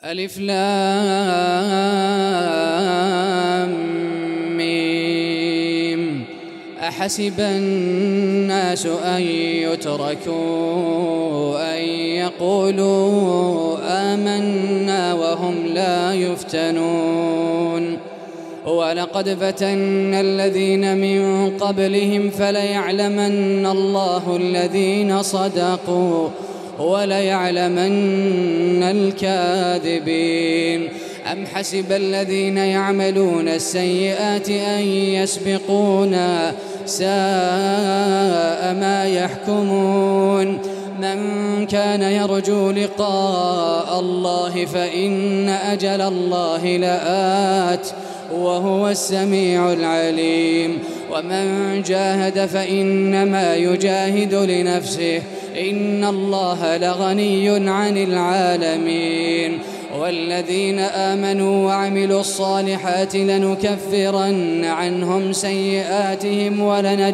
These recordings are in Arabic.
ألف لام ميم. أحسب الناس أن يتركوا أن يقولوا آمنا وهم لا يفتنون. ولقد فتنا الذين من قبلهم فليعلمن الله الذين صدقوا وليعلمن الكاذبين. أم حسب الذين يعملون السيئات أن يسبقونا ساء ما يحكمون. من كان يرجو لقاء الله فإن أجل الله لآت وهو السميع العليم. ومن جاهد فإنما يجاهد لنفسه إن الله لغني عن العالمين. والذين آمنوا وعملوا الصالحات لنكفرن عنهم سيئاتهم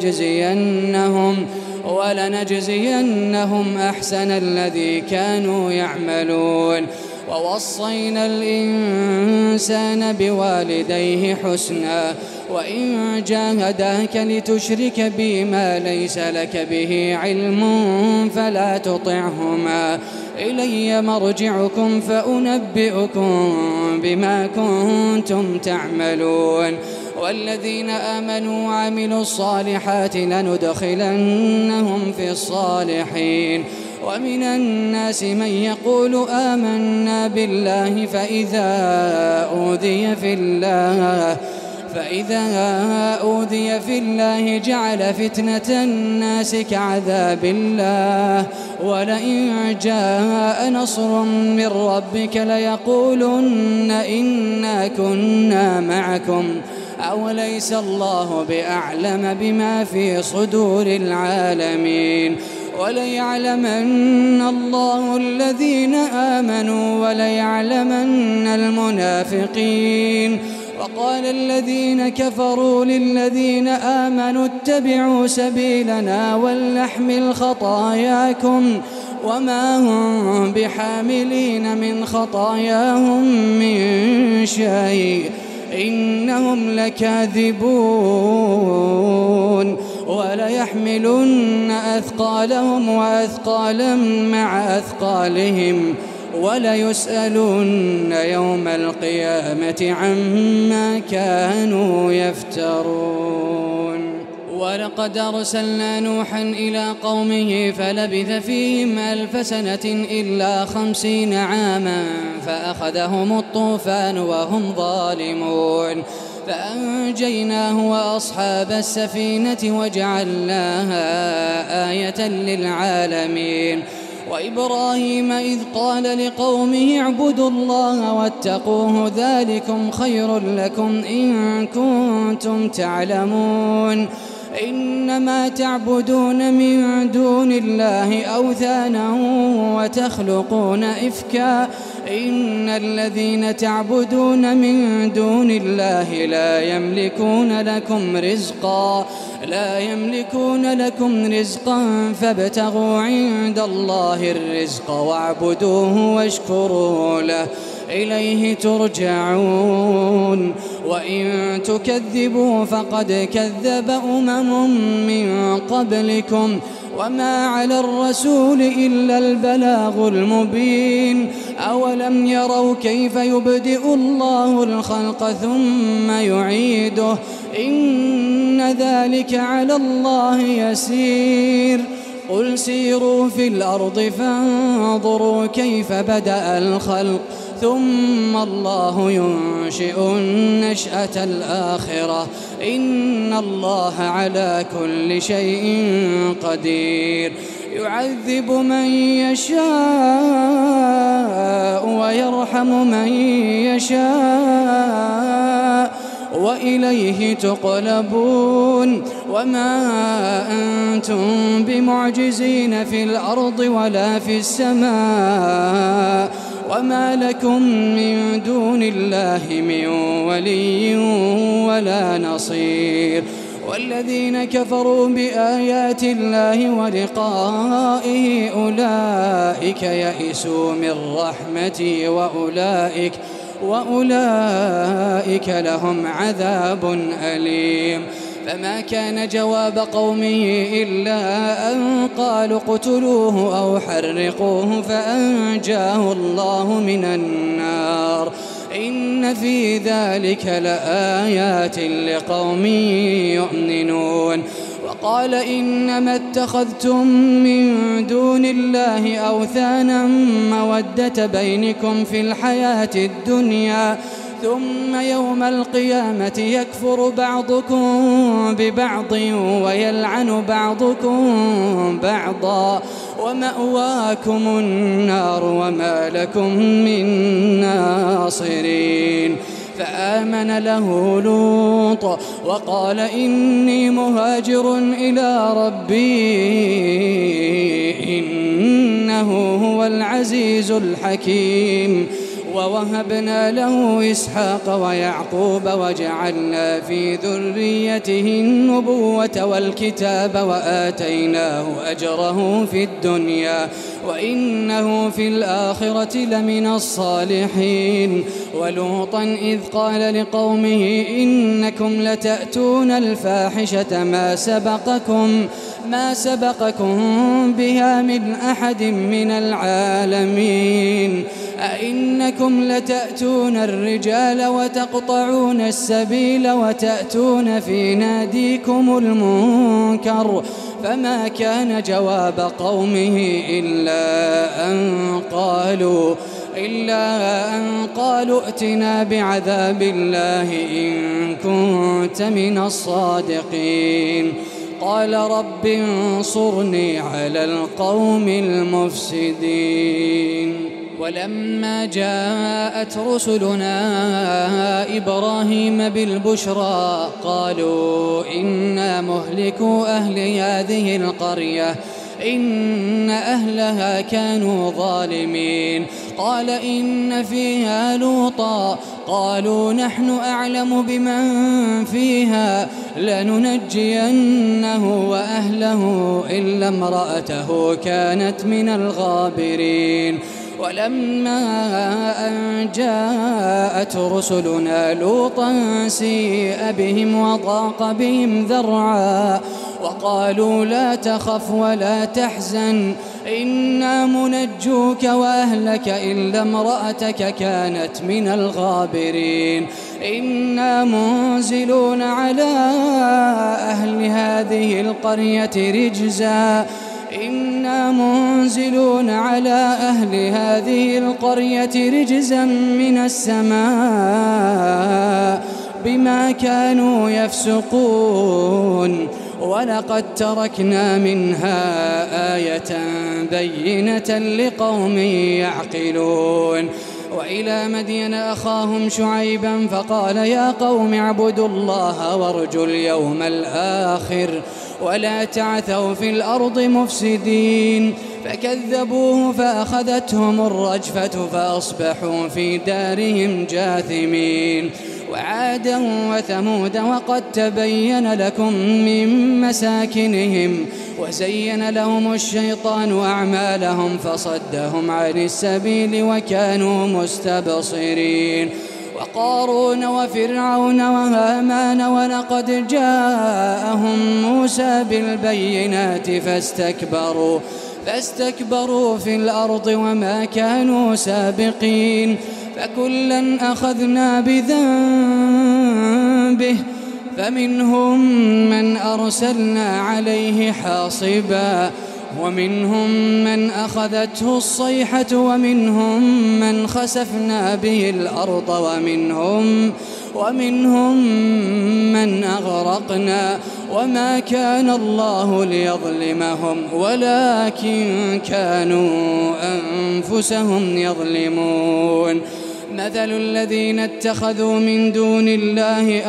ولنجزينهم أحسن الذي كانوا يعملون. ووصينا الإنسان بوالديه حسنا وإن جاهداك لتشرك بي ما ليس لك به علم فلا تطعهما إلي مرجعكم فأنبئكم بما كنتم تعملون. والذين آمنوا وعملوا الصالحات لندخلنهم في الصالحين. ومن الناس من يقول آمنا بالله فإذا أوذي في الله جعل فتنة الناس كعذاب الله. ولئن جاء نصر من ربك ليقولن إنا كنا معكم أوليس الله بأعلم بما في صدور العالمين. وليعلمن الله الذين آمنوا وليعلمن المنافقين. وقال الذين كفروا للذين آمنوا اتبعوا سبيلنا ولنحمل خطاياكم وما هم بحاملين من خطاياهم من شيء إنهم لكاذبون. وليحملن أثقالهم وأثقالا مع أثقالهم وليسألن يوم القيامة عما كانوا يفترون. ولقد أرسلنا نوحا إلى قومه فلبث فيهم 1000 سنة إلا 50 عاما فأخذهم الطوفان وهم ظالمون. فأنجيناه وأصحاب السفينة وجعلناها آية للعالمين. وإبراهيم إذ قال لقومه اعبدوا الله واتقوه ذلكم خير لكم إن كنتم تعلمون. إنما تعبدون من دون الله أوثانا وتخلقون إفكا إن الذين تعبدون من دون الله لا يملكون لكم رزقا فابتغوا عند الله الرزق واعبدوه واشكروا له إليه ترجعون. وإن تكذبوا فقد كذب من قبلكم وما على الرسول إلا البلاغ المبين. أولم يروا كيف يبدئ الله الخلق ثم يعيده إن ذلك على الله يسير. قل سيروا في الأرض فانظروا كيف بدأ الخلق ثم الله ينشئ النشأة الآخرة إن الله على كل شيء قدير. يعذب من يشاء ويرحم من يشاء وإليه تقلبون. وما أنتم بمعجزين في الأرض ولا في السماء وما لكم من دون الله من ولي ولا نصير. والذين كفروا بآيات الله ولقائه أولئك يئسوا من رحمتي وأولئك لهم عذاب أليم. فما كان جواب قومه إلا أن قالوا اقتلوه أو حرقوه فأنجاه الله من النار. إن في ذلك لآيات لقوم يؤمنون. وقال إنما اتخذتم من دون الله أوثانا مودة بينكم في الحياة الدنيا ثم يوم القيامة يكفر بعضكم ببعض ويلعن بعضكم بعضا ومأواكم النار وما لكم من ناصرين. فآمن له لوط وقال إني مهاجر إلى ربي إنه هو العزيز الحكيم. ووهبنا له إسحاق ويعقوب وجعلنا في ذريته النبوة والكتاب وآتيناه أجره في الدنيا وإنه في الآخرة لمن الصالحين. ولوطا إذ قال لقومه إنكم لتأتون الفاحشة ما سبقكم بها من أحد من العالمين. أئنكم لتأتون الرجال وتقطعون السبيل وتأتون في ناديكم المنكر. فما كان جواب قومه إلا أن قالوا ائتنا بعذاب الله إن كنت من الصادقين. قال رب انصرني على القوم المفسدين. ولما جاءت رسلنا إبراهيم بالبشرى قالوا إنا مهلكو أهل هذه القرية إن أهلها كانوا ظالمين. قال إن فيها لوطا قالوا نحن أعلم بمن فيها لننجينه وأهله إلا امرأته كانت من الغابرين. ولما أن جاءت رسلنا لوطا سيء بهم وضاق بهم ذرعا وقالوا لا تخف ولا تحزن إنا منجوك وأهلك إلا امرأتك كانت من الغابرين. إنا منزلون على أهل هذه القرية رجزا من السماء بما كانوا يفسقون. ولقد تركنا منها آية بينة لقوم يعقلون. وإلى مدين أخاهم شعيبا فقال يا قوم اعبدوا الله وارجوا اليوم الآخر ولا تعثوا في الأرض مفسدين. فكذبوه فأخذتهم الرجفة فأصبحوا في دارهم جاثمين. وعادا وثمود وقد تبين لكم من مساكنهم وزين لهم الشيطان أعمالهم فصدهم عن السبيل وكانوا مستبصرين. وقارون وفرعون وهامان ولقد جاءهم موسى بالبينات فاستكبروا في الأرض وما كانوا سابقين. فكلا أخذنا بذنبه فمنهم من أرسلنا عليه حاصبا ومنهم من أخذته الصيحة ومنهم من خسفنا به الأرض ومنهم من أغرقنا وما كان الله ليظلمهم ولكن كانوا أنفسهم يظلمون. مثل الذين اتخذوا من دون الله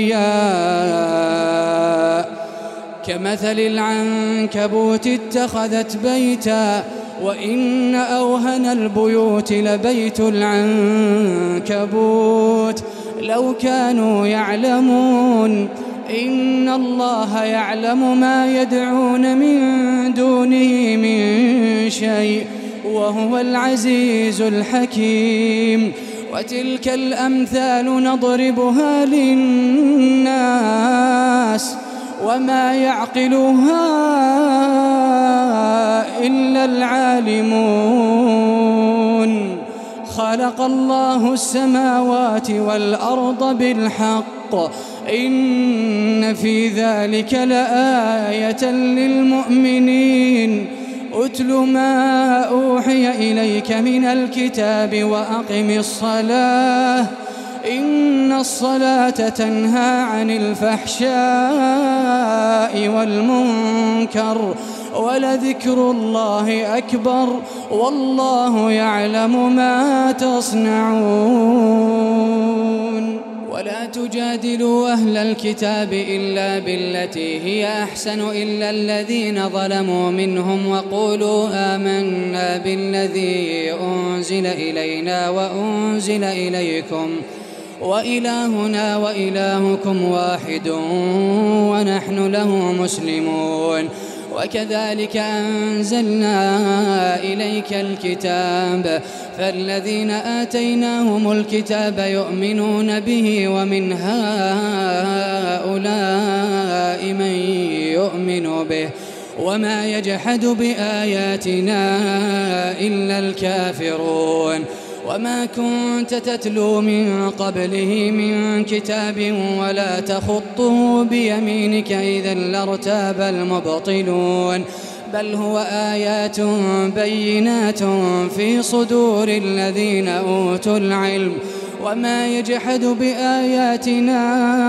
أولياء كمثل العنكبوت اتخذت بيتا وإن أوهن البيوت لبيت العنكبوت لو كانوا يعلمون. إن الله يعلم ما يدعون من دونه من شيء وهو العزيز الحكيم. وتلك الأمثال نضربها للناس وما يعقلها إلا العالمون. خلق الله السماوات والأرض بالحق إن في ذلك لآية للمؤمنين. أتل ما أوحي إليك من الكتاب وأقم الصلاة إن الصلاة تنهى عن الفحشاء والمنكر ولذكر الله أكبر والله يعلم ما تصنعون. ولا تجادلوا أهل الكتاب إلا بالتي هي أحسن إلا الذين ظلموا منهم وقولوا آمنا بالذي أنزل إلينا وأنزل إليكم وإلهنا وإلهكم واحد ونحن له مسلمون. وكذلك أنزلنا إليك الكتاب فالذين آتيناهم الكتاب يؤمنون به ومن هؤلاء من يؤمن به وما يجحد بآياتنا إلا الكافرون. وما كنت تتلو من قبله من كتاب ولا تخطه بيمينك إذا لارتاب المبطلون بل هو آيات بينات في صدور الذين أوتوا العلم وما يجحد بآياتنا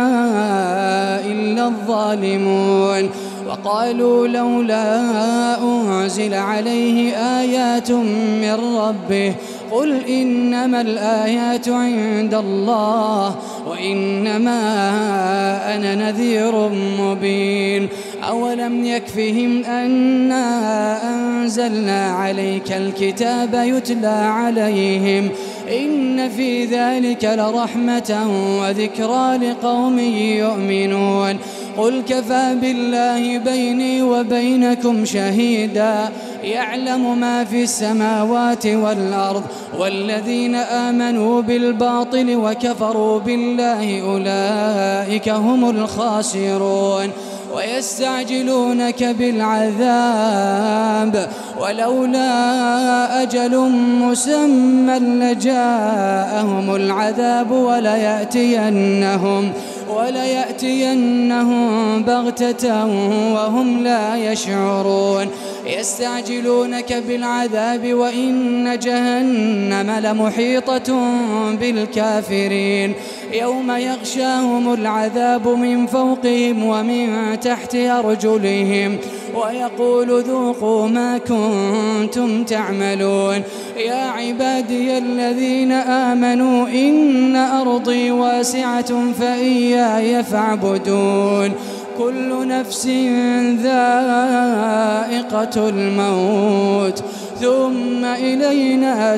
إلا الظالمون. وقالوا لولا أنزل عليه آيات من ربه قل إنما الآيات عند الله وإنما أنا نذير مبين. أولم يكفهم أنا أنزلنا عليك الكتاب يتلى عليهم إن في ذلك لرحمة وذكرى لقوم يؤمنون. قل كفى بالله بيني وبينكم شهيدا يعلم ما في السماوات والأرض والذين آمنوا بالباطل وكفروا بالله أولئك هم الخاسرون. ويستعجلونك بالعذاب ولولا أجل مسمى لجاءهم العذاب وليأتينهم بغتة وهم لا يشعرون. يستعجلونك بالعذاب وإن جهنم لمحيطة بالكافرين يوم يغشاهم العذاب من فوقهم ومن تحت أرجلهم ويقول ذوقوا ما كنتم تعملون. يا عبادي الذين آمنوا إن أرضي واسعة فإياي فاعبدون. كل نفس ذائقة الموت ثم إلينا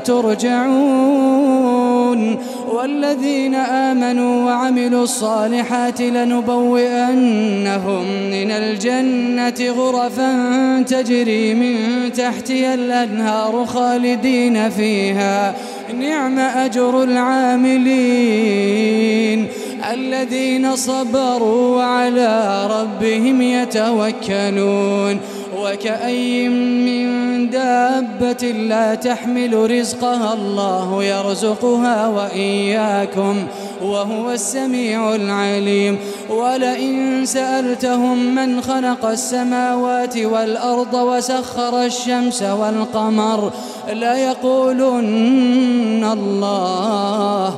ترجعون. والذين آمنوا وعملوا الصالحات لنبوئنهم من الجنة غرفا تجري من تحتها الأنهار خالدين فيها نعم أجر العاملين الذين صبروا وعلى ربهم يتوكلون. وكأي من دابة لا تحمل رزقها الله يرزقها وإياكم وهو السميع العليم. ولئن سألتهم من خلق السماوات والأرض وسخر الشمس والقمر ليقولن الله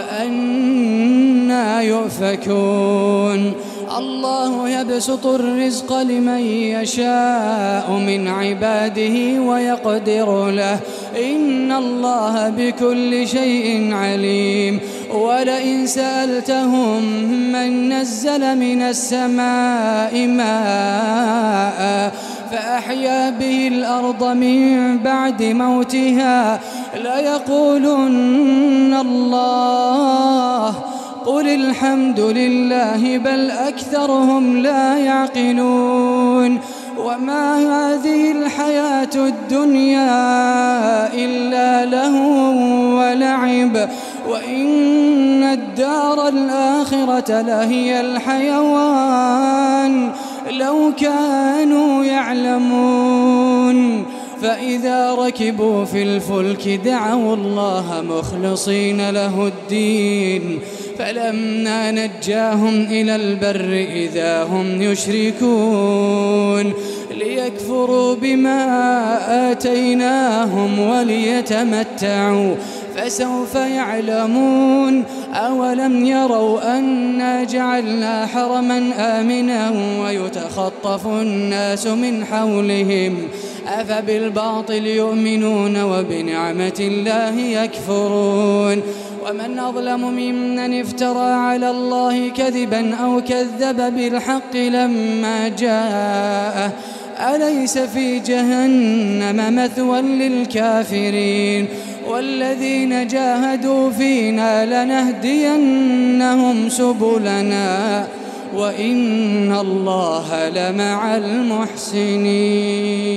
فأنى يؤفكون. الله يبسط الرزق لمن يشاء من عباده ويقدر له إن الله بكل شيء عليم. ولئن سألتهم من نزل من السماء ماء فأحيا به الأرض من بعد موتها ليقولن الله قل الحمد لله بل أكثرهم لا يعقلون وما هذه الحياة الدنيا إلا لهو ولعب وإن الدار الآخرة لهي الحيوان لو كانوا يعلمون فإذا ركبوا في الفلك دعوا الله مخلصين له الدين فلما نجاهم إلى البر إذا هم يشركون ليكفروا بما آتيناهم وليتمتعوا فسوف يعلمون أولم يروا أنا جعلنا حرما آمنا ويتخطف الناس من حولهم أفبالباطل يؤمنون وبنعمة الله يكفرون ومن أظلم ممن افترى على الله كذبا أو كذب بالحق لما جاءه أليس في جهنم مثوى للكافرين والذين جاهدوا فينا لنهدينهم سبلنا وإن الله لمع المحسنين.